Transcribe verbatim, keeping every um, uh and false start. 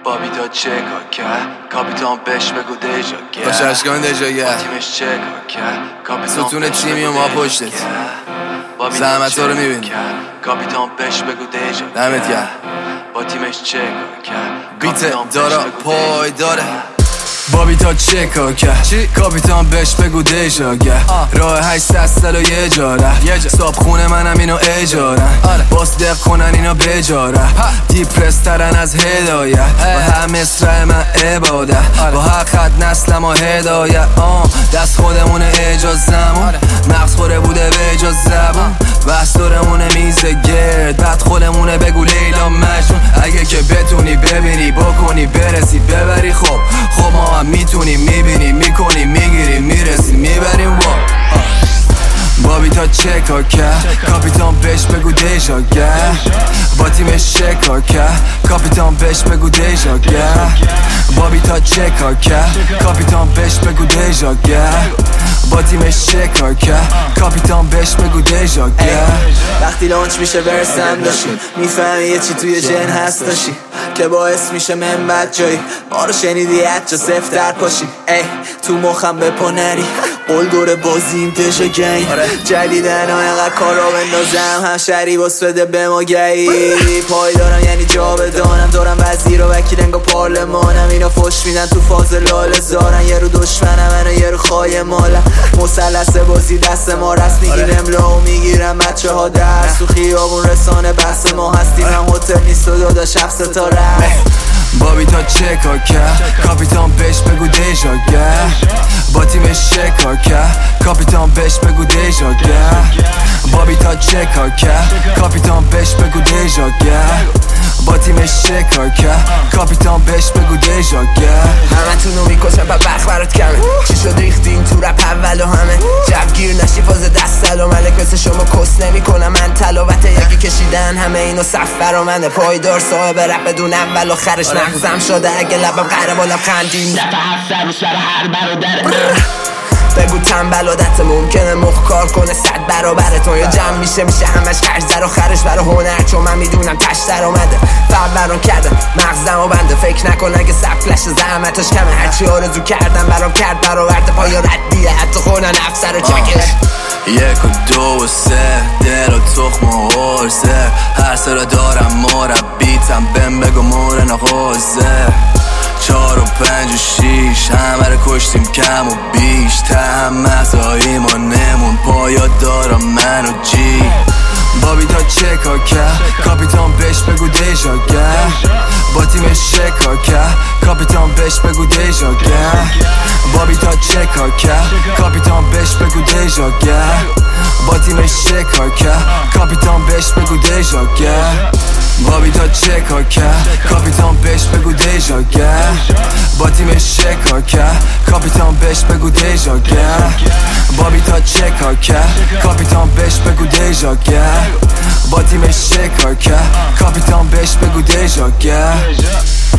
بابی تا چه کار کرد کاپیتان بهش بگو دیجا کرد باشه اشکان دیجا کرد تیمش چه کار کرد کاپیتان ستون تیمی و ما پشتت زحمت ها رو میبینی کاپیتان بهش بگو دیجا دمت گرم با تیمش چه کار کرد بیت دارا پای داره بابی تا چه کار کرد کاپیتان بهش بگو دیجا کرد راه هشتصد سال و یه جاره صاحب خونه منم اینو اجارن باس دق کنن اینو بجاره دیپرس ترن از هدایت با هم مصرع من عبادت با هر خط نسلم و هدایت دست خودمونه اجازمون مغز خوره بوده به اجاز زبون بحث دارمونه میز گرد بعد خودمونه بگو لیلا مجنون اگه که بتونی ببینی بکنی برسی ببری خب خب ما هم میتونیم میبینیم میکنیم میگیریم میرسیم میبریم وا بابی تا چه کار کرد کاپیتان بهش بگو دیجا کرد با تیمش چه کار کرد کاپیتان بهش بگو دیجا کرد بابی تا چه کار کرد کاپیتان بهش بگو دیجا کرد با تیمش چه کار کرد کاپیتان بهش بگو دیجا کرد وقتی لانچ میشه برسم داشی میفهمی یه چی توی جن هست داشی که باعث میشه من بد جایی ما رو شنیدی حتی صفر در پاشی ای تو مخم بپا نری قول دور بازیم پشه گنگ جدیدن ها اینقدر کار را بندازم هم شری باس بده به ما گی پای دارم یعنی جا بدانم دارم وزیر و وکیل انگا پارلمانم اینا فش میدن تو فاز لال زارن یه رو دشمنم منو یه رو خواهی مالم مسلسه بازی دست ما رست میگیم املا و میگیرم بچه ها درس تو خیابون رسانه بحث ما هستیم هم هتل نیست و دادا شب ستاره بابی تا چه کار کرد کاپیتان بهش بگو دیجا کرد با تیمش چه کار کرد کاپیتان بهش بگو دیجا کرد بابی تا چه کار کرد کاپیتان بهش بگو دیجا کرد با تیمش چه کار کرد کاپیتان بهش بگو دیجا کرد همه تونو میکشم پا بخ برات کمه چی شد ریختین تو رپ اول و همه جوگیر نشی فاز دست سلام ملک مثل شما کس نمی کنم من تلاوت یکی کشیدن همه اینو صف برا منه پایدار صاحب رپ بدون اول و خرش مغزم شده اگه لبم قره بالم خندیم دفعه هفت سر و سر هر برادره بگو تنبل عادت ممکنه مخ کار کنه صد برابر تو یا جمع میشه میشه همش خرج در و خرش برای هنر چون من میدونم تش در آمده فرق برام کرده مغزم و بنده فکر نکن اگه سفلش زحمتش کمه هرچی آرزو کردم برام کرد برآورده پایا ردیه حتی خونن افسر و چکش یک و دو و سه دل و تخم و حرزه هر سر دارم مربیتم بهم بگو مورن و غزه چار و پنج و شیش همه رو کشتیم کم و بیش تهم مغزایی ما نمون پایا دارم من و جی بابی تا چه کار کرد کاپیتان بهش بگو دیجا کرد با تیمش چه کار کرد کاپیتان بهش بگو دیجا کرد بابی تا چه کار کرد کاپیتان بهش بگو دیجا کرد با تیمش چه کار کرد کاپیتان بهش بگو دیجا کرد بابی تا چه کار کرد کاپیتان بهش بگو دیجا کرد با تیمش چه کار کرد کاپیتان بهش بگو دیجا کرد بابی تا چه کار کرد کاپیتان بهش بگو دیجا کرد با تیمش چه کار کرد کاپیتان بهش بگو دیجا کرد